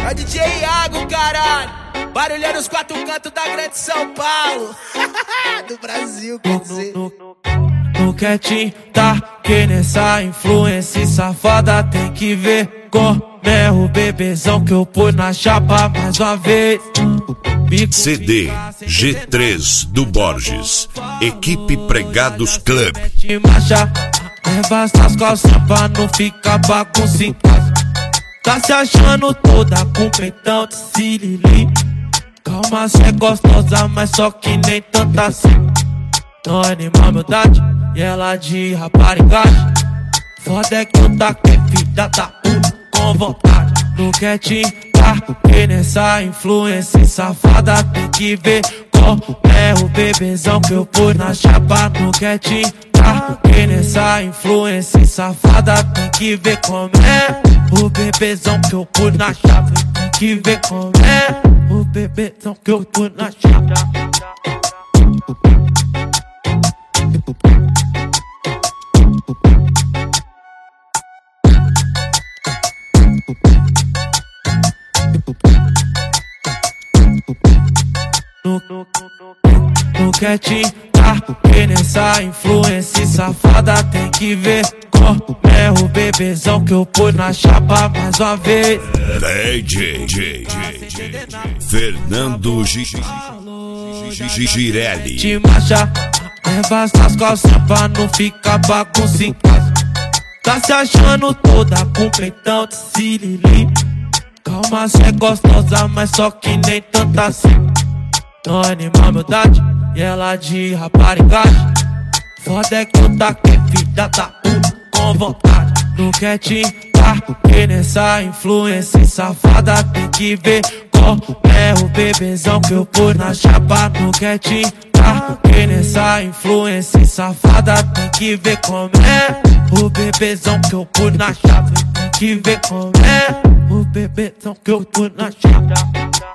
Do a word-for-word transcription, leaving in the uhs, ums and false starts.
É o D J Iago, caralho. Barulhando os quatro cantos da grande São Paulo. Do Brasil, quer dizer. No, no, no quietinho, tá? Que nessa influência safada tem que ver como é o bebezão que eu pus na chapa mais uma vez. C D G três do Borges, Equipe Pregados Club. Leva essas calças pra não ficar baguncinha. Tá se achando toda com peitão de sirili. Calma, cê é gostosa, mas só que nem tanta assim. Não anima humildade e ela de raparigagem. Foda é que eu taquei filha da puta com vontade. No quietinho, tá? E nessa influência safada tem que ver como é o bebezão que eu pus na chapa. No quietinho, tá? E nessa influência safada tem que ver como é o bebezão que eu pus na chapa. Tem que ver como é o bebezão que eu pus na chapa. No, no, no, no quietinho, tá? E nessa influência safada tem que ver como é o bebezão que eu pus na chapa mais uma vez. D J Fernando Girelli. Te marcha, leva essas calças pra não ficar baguncinha. Tá se achando toda com peitão de sirili. Calma, cê é gostosa, mas só que nem tanta assim. Não anima humildade e ela de raparigagem. Foda é que eu taquei filha da puta com vontade. No quietinho, tá? E nessa influência safada tem que ver como é o bebezão que eu pus na chapa. No quietinho, tá? E nessa influência safada tem que ver como é o bebezão que eu pus na chapa. Tem que ver como é o bebezão que eu pus na chapa.